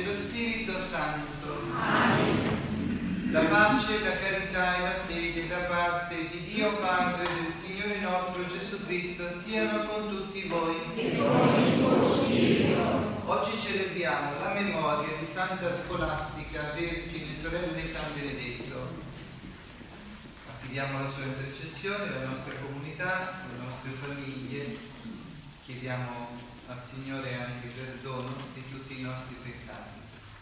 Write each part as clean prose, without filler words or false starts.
dello Spirito Santo. Amen. La pace, la carità e la fede da parte di Dio Padre e del Signore nostro Gesù Cristo siano con tutti voi. E con il tuo spirito. Oggi celebriamo la memoria di Santa Scolastica, Vergine, sorella di San Benedetto. Affidiamo la sua intercessione, la nostra comunità, le nostre famiglie. Chiediamo al Signore anche il perdono di tutti i nostri peccati.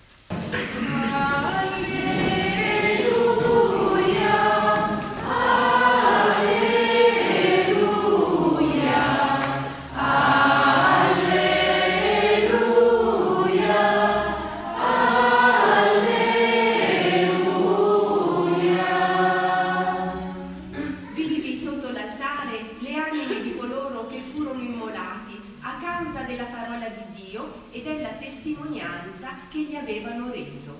della parola di Dio e della testimonianza che gli avevano reso.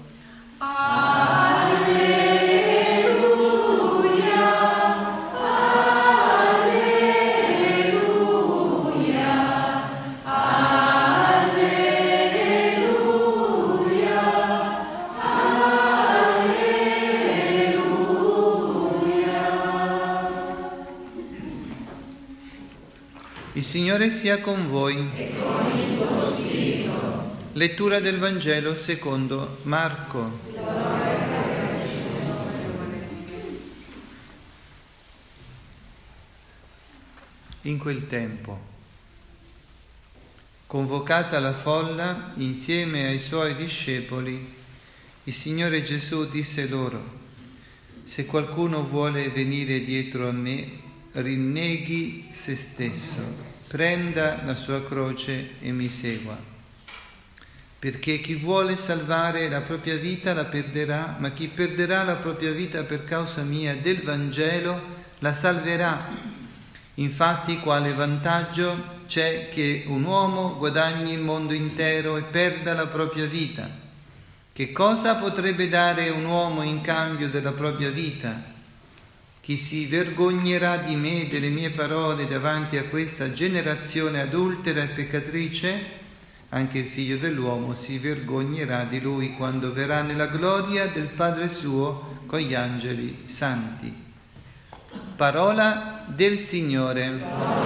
Alleluia, alleluia, alleluia, alleluia. Il Signore sia con voi. E con il tuo spirito. Lettura del Vangelo secondo Marco. In quel tempo, convocata la folla insieme ai suoi discepoli, il Signore Gesù disse loro: se qualcuno vuole venire dietro a me, rinneghi se stesso, prenda la sua croce e mi segua. Perché chi vuole salvare la propria vita la perderà, ma chi perderà la propria vita per causa mia e del Vangelo la salverà. Infatti, quale vantaggio c'è che un uomo guadagni il mondo intero e perda la propria vita? Che cosa potrebbe dare un uomo in cambio della propria vita? Chi si vergognerà di me e delle mie parole davanti a questa generazione adultera e peccatrice? Anche il Figlio dell'uomo si vergognerà di lui quando verrà nella gloria del Padre suo con gli angeli santi. Parola del Signore.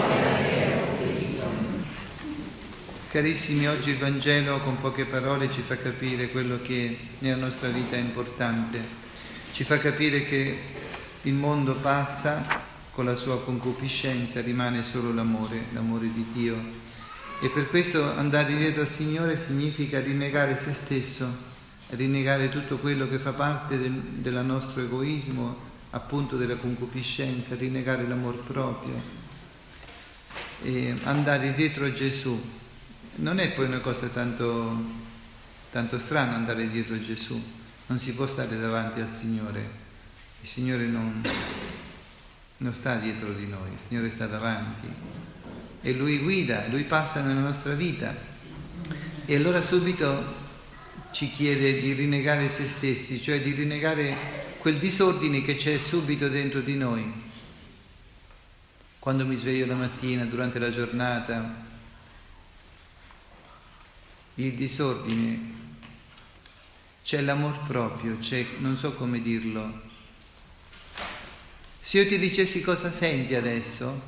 Carissimi, oggi il Vangelo con poche parole ci fa capire quello che nella nostra vita è importante. Ci fa capire che il mondo passa con la sua concupiscenza, rimane solo l'amore di Dio. E per questo andare dietro al Signore significa rinnegare se stesso, rinnegare tutto quello che fa parte del nostro egoismo, appunto della concupiscenza, rinnegare l'amor proprio e andare dietro a Gesù. Non è poi una cosa tanto strana andare dietro a Gesù, non si può stare davanti al Signore, il Signore non sta dietro di noi, il Signore sta davanti. E Lui guida, Lui passa nella nostra vita e allora subito ci chiede di rinnegare se stessi, cioè di rinnegare quel disordine che c'è subito dentro di noi. Quando mi sveglio la mattina, durante la giornata, il disordine, c'è l'amor proprio, c'è, non so come dirlo. Se io ti dicessi cosa senti adesso,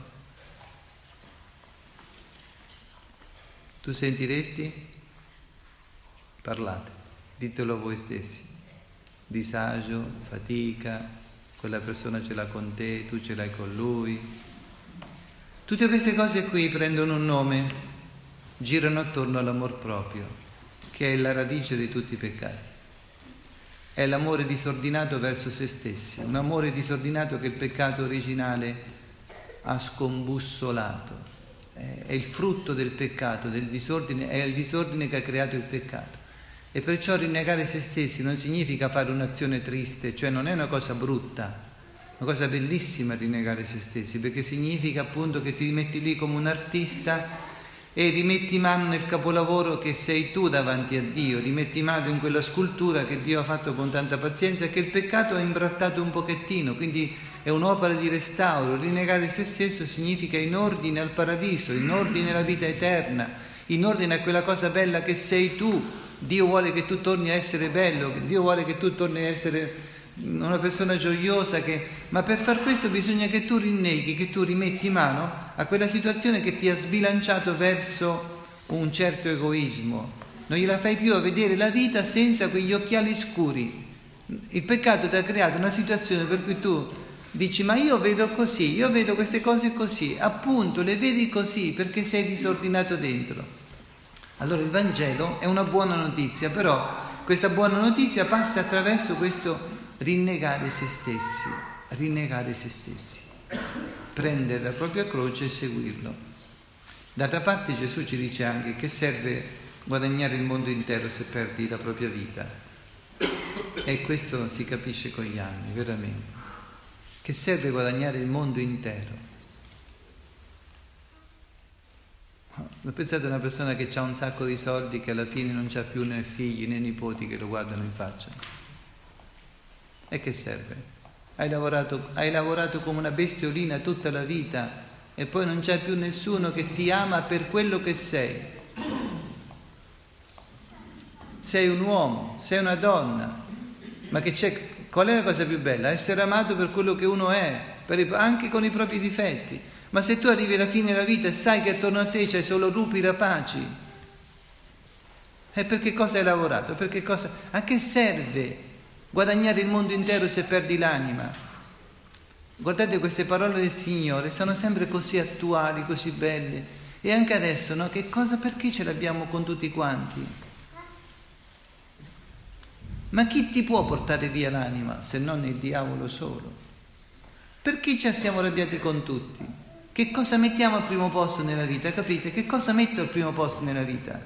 tu sentiresti? Parlate, ditelo voi stessi. Disagio, fatica, quella persona ce l'ha con te, tu ce l'hai con lui. Tutte queste cose qui prendono un nome, girano attorno all'amor proprio, che è la radice di tutti i peccati. È l'amore disordinato verso se stessi, un amore disordinato che il peccato originale ha scombussolato. È il frutto del peccato, del disordine, è il disordine che ha creato il peccato. E perciò rinnegare se stessi non significa fare un'azione triste, cioè non è una cosa brutta, una cosa bellissima rinnegare se stessi, perché significa appunto che ti metti lì come un artista e rimetti mano nel capolavoro che sei tu davanti a Dio, rimetti mano in quella scultura che Dio ha fatto con tanta pazienza e che il peccato ha imbrattato un pochettino, quindi è un'opera di restauro. Rinnegare se stesso significa in ordine al paradiso, in ordine alla vita eterna, in ordine a quella cosa bella che sei tu, Dio vuole che tu torni a essere bello, Dio vuole che tu torni a essere una persona gioiosa, ma per far questo bisogna che tu rinneghi, che tu rimetti mano a quella situazione che ti ha sbilanciato verso un certo egoismo. Non gliela fai più a vedere la vita senza quegli occhiali scuri. Il peccato ti ha creato una situazione per cui tu dici: ma io vedo così, io vedo queste cose così, appunto le vedi così perché sei disordinato dentro. Allora il Vangelo è una buona notizia, però questa buona notizia passa attraverso questo rinnegare se stessi, prendere la propria croce e seguirlo. D'altra parte Gesù ci dice anche che serve guadagnare il mondo intero se perdi la propria vita, e questo si capisce con gli anni, veramente, che serve guadagnare il mondo intero. Ho pensato a una persona che ha un sacco di soldi, che alla fine non c'ha più né figli né nipoti che lo guardano in faccia. E che serve? Hai lavorato come una bestiolina tutta la vita e poi non c'è più nessuno che ti ama per quello che sei. Sei un uomo, sei una donna, ma qual è la cosa più bella? Essere amato per quello che uno è, anche con i propri difetti. Ma se tu arrivi alla fine della vita e sai che attorno a te c'hai solo lupi rapaci, e per che cosa hai lavorato? A che serve guadagnare il mondo intero se perdi l'anima? Guardate, queste parole del Signore sono sempre così attuali, così belle. E anche adesso, no? Perché ce l'abbiamo con tutti quanti? Ma chi ti può portare via l'anima se non il diavolo solo? Perché ci siamo arrabbiati con tutti? Che cosa mettiamo al primo posto nella vita? Capite? Che cosa metto al primo posto nella vita?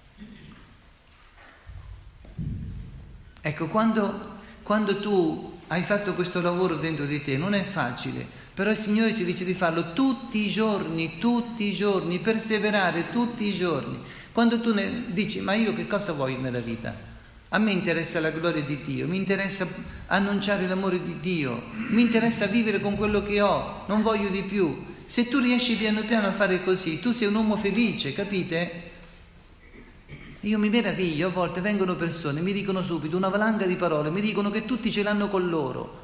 Ecco, quando tu hai fatto questo lavoro dentro di te, non è facile, però il Signore ci dice di farlo tutti i giorni, perseverare tutti i giorni. Quando tu dici: ma io che cosa voglio nella vita? A me interessa la gloria di Dio, mi interessa annunciare l'amore di Dio, mi interessa vivere con quello che ho, non voglio di più. Se tu riesci piano piano a fare così, tu sei un uomo felice, capite? Io mi meraviglio, a volte vengono persone, mi dicono subito una valanga di parole, mi dicono che tutti ce l'hanno con loro.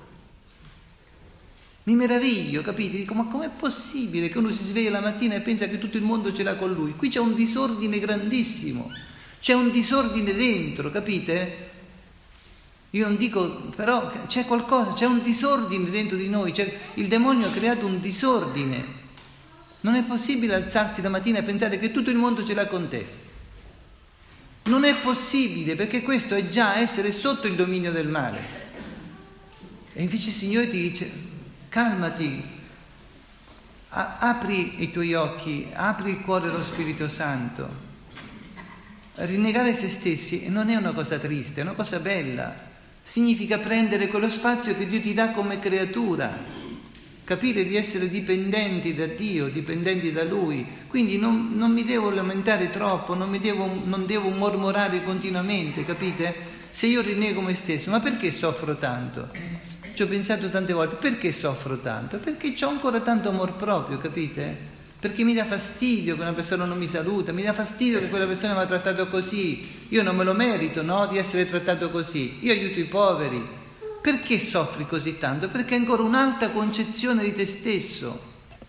Mi meraviglio, capite? Dico: ma com'è possibile che uno si sveglia la mattina e pensa che tutto il mondo ce l'ha con lui? Qui c'è un disordine grandissimo, c'è un disordine dentro, capite? Io non dico, però c'è qualcosa, c'è un disordine dentro di noi, il demonio ha creato un disordine. Non è possibile alzarsi la mattina e pensare che tutto il mondo ce l'ha con te. Non è possibile, perché questo è già essere sotto il dominio del male. E invece il Signore ti dice: calmati, apri i tuoi occhi, apri il cuore allo Spirito Santo. Rinnegare se stessi non è una cosa triste, è una cosa bella. Significa prendere quello spazio che Dio ti dà come creatura, capire di essere dipendenti da Dio, dipendenti da Lui. Quindi non mi devo lamentare troppo, non devo mormorare continuamente, capite? Se io rinnego me stesso, ma perché soffro tanto? Ci ho pensato tante volte: perché soffro tanto? Perché ho ancora tanto amor proprio, capite? Perché mi dà fastidio che una persona non mi saluta, mi dà fastidio che quella persona mi ha trattato così. Io non me lo merito, no, di essere trattato così. Io aiuto i poveri. Perché soffri così tanto? Perché hai ancora un'alta concezione di te stesso.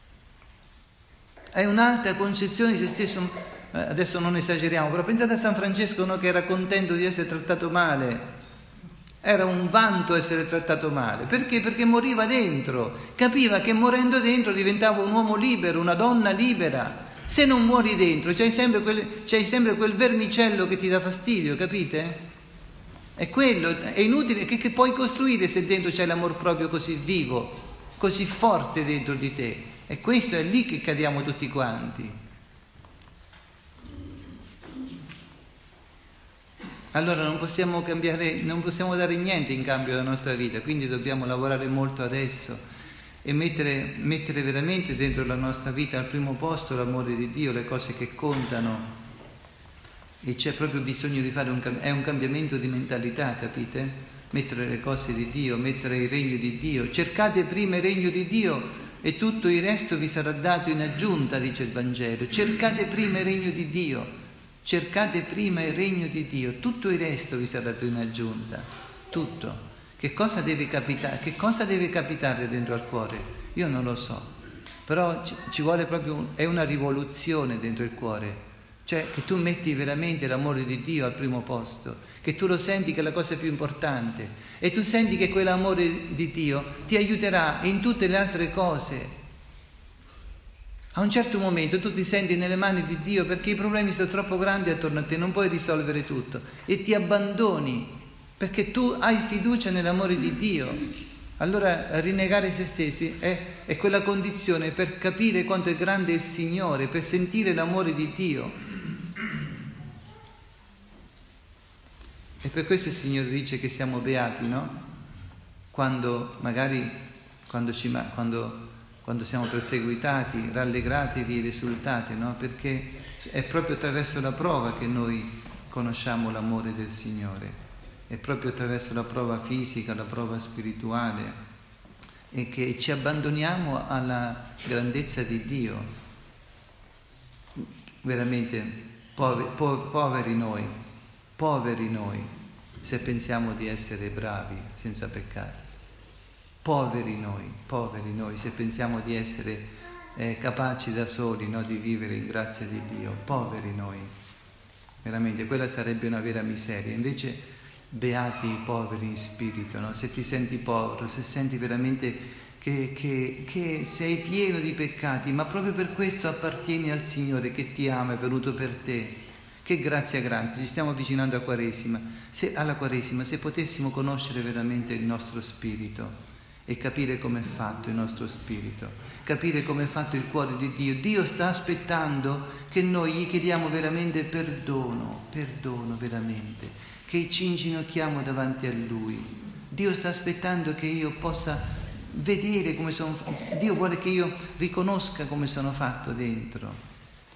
Hai un'alta concezione di te stesso. Adesso non esageriamo, però pensate a San Francesco, no, che era contento di essere trattato male. Era un vanto essere trattato male. Perché? Perché moriva dentro. Capiva che morendo dentro diventava un uomo libero, una donna libera. Se non muori dentro c'hai sempre quel vermicello che ti dà fastidio, capite? È quello, è inutile. Che puoi costruire se dentro c'è l'amor proprio così vivo, così forte dentro di te? E questo è lì che cadiamo tutti quanti. Allora non possiamo cambiare, non possiamo dare niente in cambio alla nostra vita, quindi dobbiamo lavorare molto adesso e mettere veramente dentro la nostra vita al primo posto l'amore di Dio, le cose che contano. E c'è proprio bisogno di fare è un cambiamento di mentalità, capite? Mettere le cose di Dio, mettere il regno di Dio. Cercate prima il regno di Dio e tutto il resto vi sarà dato in aggiunta, dice il Vangelo. Cercate prima il regno di Dio. cercate prima il regno di Dio, tutto il resto vi sarà dato in aggiunta, tutto. Che cosa deve capitare dentro al cuore? Io non lo so, però ci vuole proprio, è una rivoluzione dentro il cuore, cioè che tu metti veramente l'amore di Dio al primo posto, che tu lo senti che è la cosa più importante e tu senti che quell'amore di Dio ti aiuterà in tutte le altre cose. A un certo momento tu ti senti nelle mani di Dio perché i problemi sono troppo grandi attorno a te, non puoi risolvere tutto e ti abbandoni perché tu hai fiducia nell'amore di Dio. Allora rinnegare se stessi è quella condizione per capire quanto è grande il Signore, per sentire l'amore di Dio. E per questo il Signore dice che siamo beati, no? Quando siamo perseguitati, rallegratevi ed esultate, no? Perché è proprio attraverso la prova che noi conosciamo l'amore del Signore. È proprio attraverso la prova fisica, la prova spirituale, e che ci abbandoniamo alla grandezza di Dio. Veramente poveri noi, se pensiamo di essere bravi senza peccati. Poveri noi, se pensiamo di essere capaci da soli, no, di vivere in grazia di Dio. Poveri noi, veramente, quella sarebbe una vera miseria. Invece beati i poveri in spirito, no? Se ti senti povero, se senti veramente che sei pieno di peccati, ma proprio per questo appartieni al Signore che ti ama, è venuto per te. Che grazia grande, ci stiamo avvicinando alla Quaresima, se potessimo conoscere veramente il nostro spirito e capire come è fatto il nostro spirito, capire come è fatto il cuore di Dio. Dio sta aspettando che noi gli chiediamo veramente perdono veramente, che ci inginocchiamo davanti a Lui. Dio sta aspettando che io possa vedere come sono, Dio vuole che io riconosca come sono fatto dentro.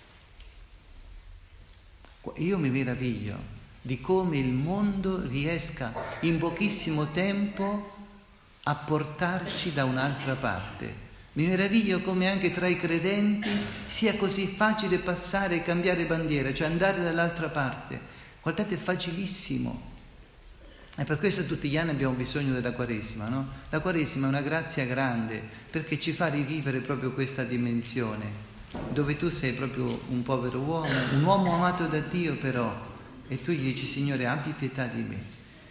Io mi meraviglio di come il mondo riesca in pochissimo tempo a portarci da un'altra parte. Mi meraviglio come anche tra i credenti sia così facile passare e cambiare bandiera, cioè andare dall'altra parte. Guardate, è facilissimo. E per questo tutti gli anni abbiamo bisogno della Quaresima, no? La Quaresima è una grazia grande perché ci fa rivivere proprio questa dimensione, dove tu sei proprio un povero uomo, un uomo amato da Dio però, e tu gli dici: Signore, abbi pietà di me.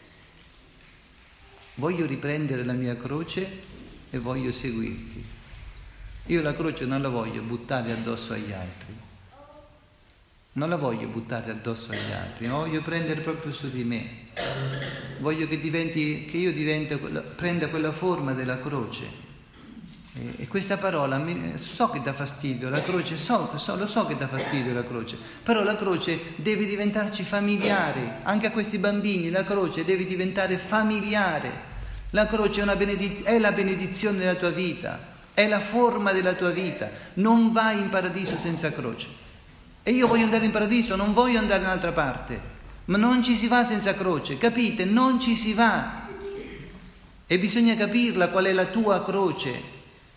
Voglio riprendere la mia croce e voglio seguirti. Io la croce non la voglio buttare addosso agli altri. Non la voglio buttare addosso agli altri, ma voglio prendere proprio su di me. Voglio che prenda quella forma della croce. E questa parola, so che dà fastidio, la croce, lo so che dà fastidio la croce, però la croce deve diventarci familiare, anche a questi bambini la croce deve diventare familiare. La croce è la benedizione della tua vita, è la forma della tua vita. Non vai in paradiso senza croce. E io voglio andare in paradiso, non voglio andare in un'altra parte, ma non ci si va senza croce, capite? Non ci si va. E bisogna capirla qual è la tua croce.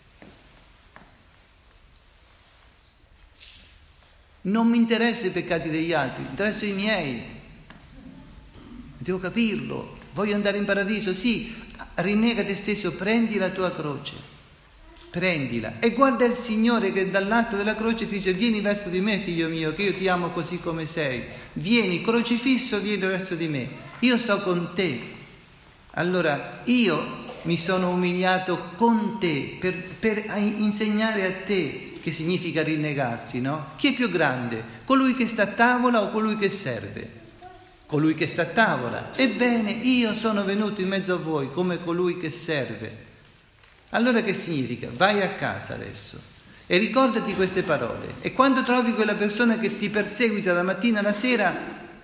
Non mi interessano i peccati degli altri, mi interessano i miei. Devo capirlo. Voglio andare in paradiso, sì, rinnega te stesso, prendi la tua croce, prendila e guarda il Signore che dall'alto della croce ti dice: vieni verso di me, figlio mio, che io ti amo così come sei. Vieni, crocifisso, vieni verso di me, io sto con te. Allora io mi sono umiliato con te per insegnare a te che significa rinnegarsi, no? Chi è più grande? Colui che sta a tavola o colui che serve? Colui che sta a tavola. Ebbene, io sono venuto in mezzo a voi come colui che serve. Allora che significa? Vai a casa adesso e ricordati queste parole. E quando trovi quella persona che ti perseguita da mattina alla sera,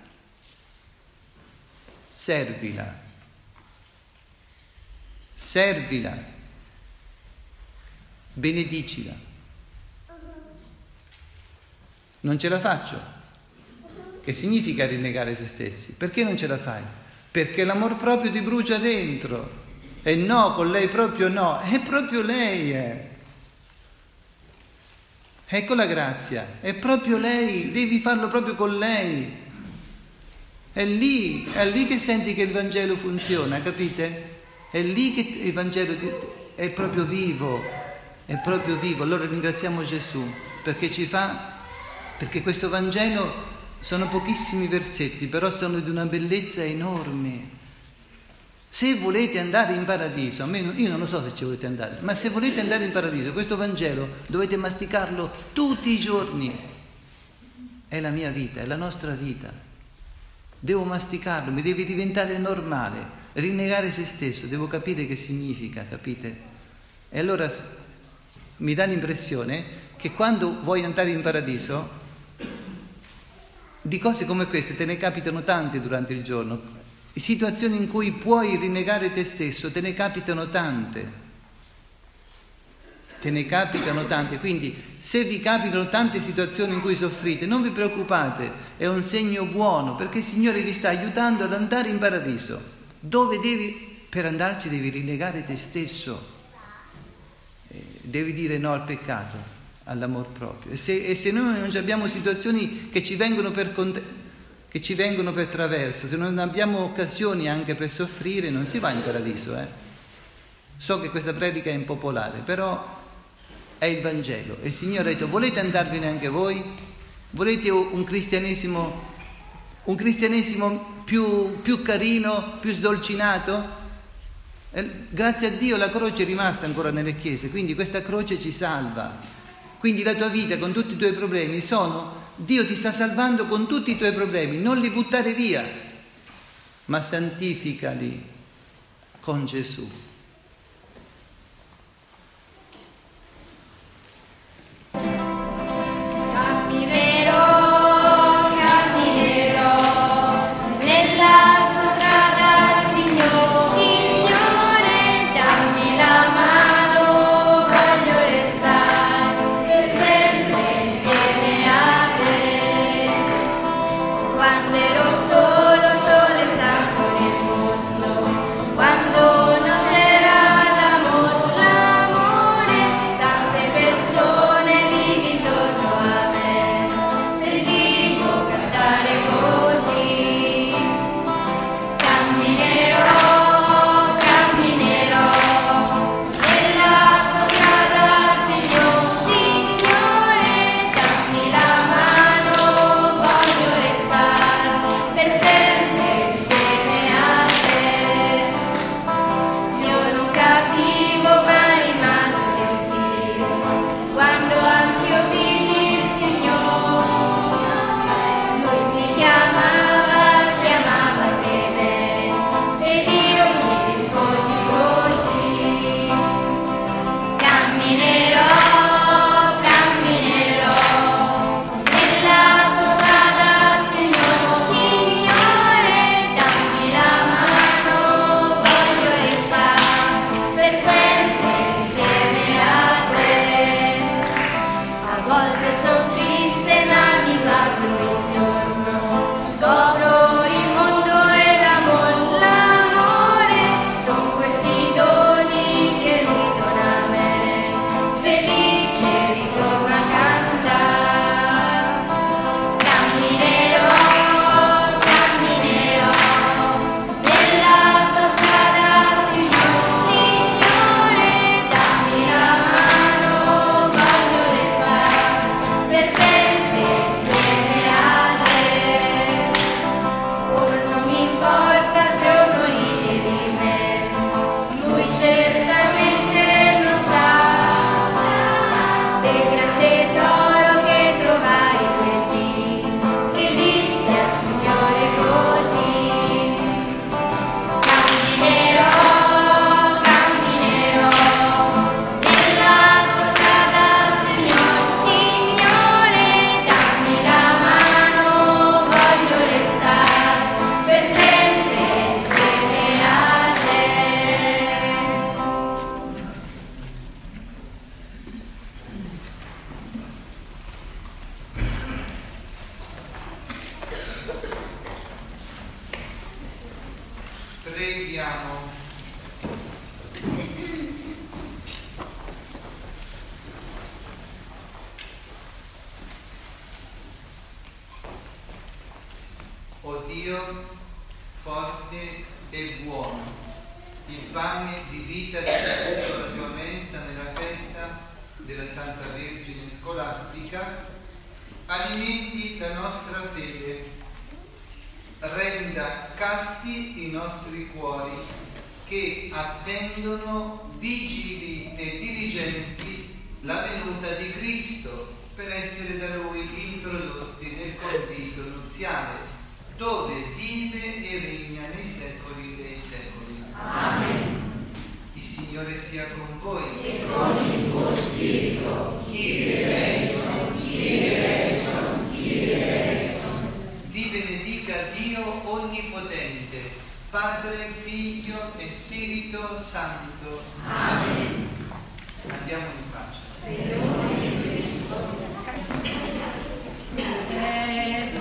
servila. Servila. Benedicila. Non ce la faccio. Che significa rinnegare se stessi? Perché non ce la fai? Perché l'amor proprio ti brucia dentro. E no, con lei proprio no. È proprio lei. Ecco la grazia, è proprio lei, devi farlo proprio con lei. È lì che senti che il Vangelo funziona, capite? È lì che il Vangelo è proprio vivo, è proprio vivo. Allora ringraziamo Gesù perché perché questo Vangelo sono pochissimi versetti, però sono di una bellezza enorme. Se volete andare in paradiso, io non lo so se ci volete andare, ma se volete andare in paradiso, questo Vangelo dovete masticarlo tutti i giorni. È la mia vita, è la nostra vita. Devo masticarlo, mi deve diventare normale. Rinnegare se stesso, devo capire che significa, capite? E allora mi dà l'impressione che quando vuoi andare in paradiso, di cose come queste te ne capitano tante durante il giorno. Situazioni in cui puoi rinnegare te stesso, te ne capitano tante. Te ne capitano tante. Quindi se vi capitano tante situazioni in cui soffrite, non vi preoccupate, è un segno buono, perché il Signore vi sta aiutando ad andare in paradiso, dove per andarci devi rinnegare te stesso. Devi dire no al peccato, all'amor proprio. E se noi non abbiamo situazioni che ci vengono per traverso, se non abbiamo occasioni anche per soffrire, non si va in paradiso. So che questa predica è impopolare, però è il Vangelo. E il Signore ha detto: volete andarvene anche voi? Volete un cristianesimo più carino, più sdolcinato? Grazie a Dio la croce è rimasta ancora nelle chiese, quindi questa croce ci salva. Quindi la tua vita con tutti i tuoi problemi Dio ti sta salvando con tutti i tuoi problemi, non li buttare via, ma santificali con Gesù. Preghiamo. e buono, il pane di vita ricevuto alla tua mensa nella festa della Santa Vergine Scolastica, alimenti la nostra fede, renda casti i nostri cuori che attendono vigili e diligenti la venuta di Cristo per essere da Lui introdotti nel convito nuziale, dove vive e regna nei secoli dei secoli. Amen. Il Signore sia con voi E con il tuo spirito. Kyrie eleison, Kyrie eleison, Kyrie eleison. Vi benedica Dio Onnipotente, Padre, Figlio e Spirito Santo. Amen. Andiamo in pace. Per nome di Cristo.